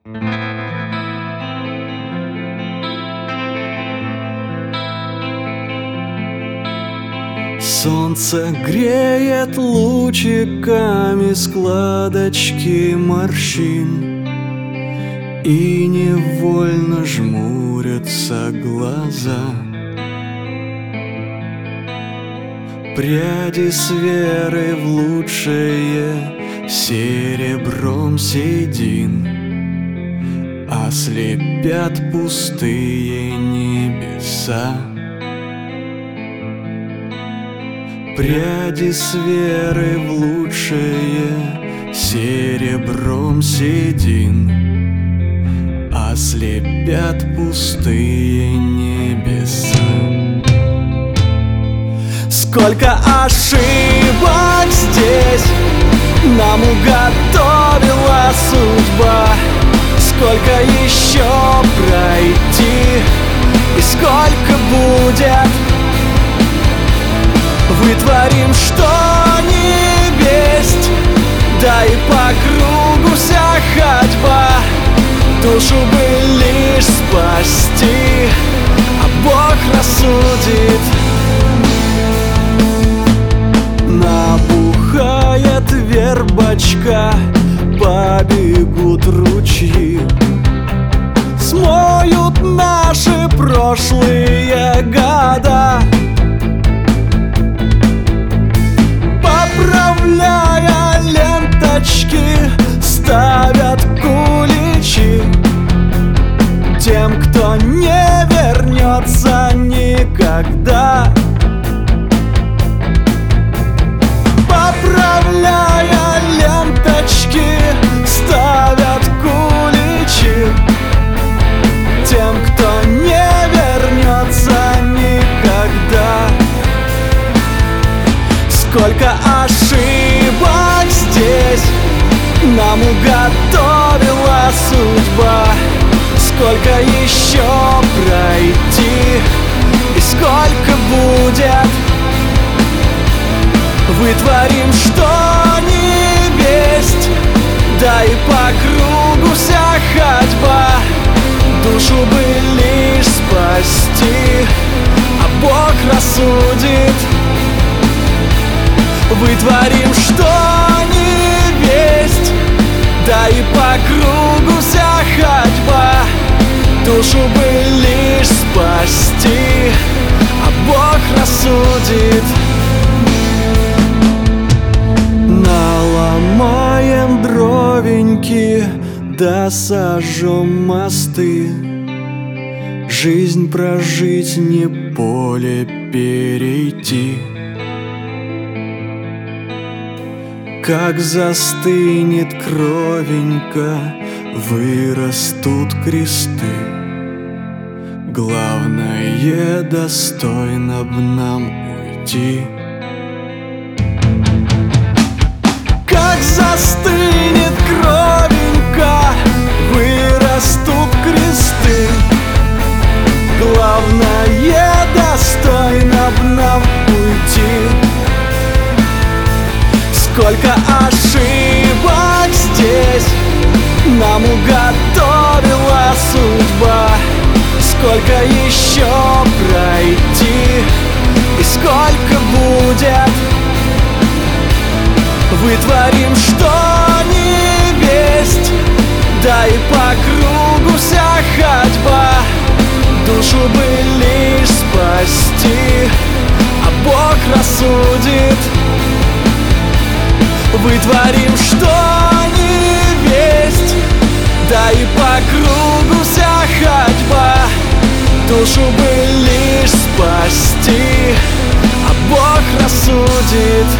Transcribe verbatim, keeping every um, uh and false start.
Солнце греет лучиками складочки морщин, и невольно жмурятся глаза. Пряди с верой в лучшее серебром седин ослепят пустые небеса. Пряди с верой в лучшее серебром седин ослепят пустые небеса. Сколько ошибок здесь нам уготовила судьба, сколько еще пройти и сколько будет. Вытворим, что не весть, да и по кругу вся ходьба. Душу бы лишь спасти, а Бог рассудит. Набухает вербочка, побегут ручьи, смоют наши прошлые года. Поправляя ленточки, ставят куличи тем, кто не вернется никогда. Поправляя ленточки, ставят куличи тем, кто не вернется никогда. Сколько ошибок здесь нам уготовила судьба, сколько еще пройти и сколько будет. Вытворим, что не весть, да и по кругу вся ходьба. Душу бы лишь спасти, а Бог рассудит. Вытворим, что не весть, да и по кругу вся ходьба. Душу бы лишь спасти, а Бог рассудит. Наломаем дровеньки, да сожжем мосты. Жизнь прожить, не поле перейти. Как застынет кровенька, вырастут кресты. Главное, достойно б нам уйти. Как застынет кровенька, вырастут кресты. Главное, достойно б нам уйти. Сколько ошибок здесь нам уготовила судьба, сколько еще пройти и сколько будет. Вытворим, что не весть, да и по кругу вся ходьба. Душу бы лишь спасти, а Бог рассудит. Вытворим, что не весть, да и по кругу вся ходьба. Душу бы лишь спасти, а Бог рассудит.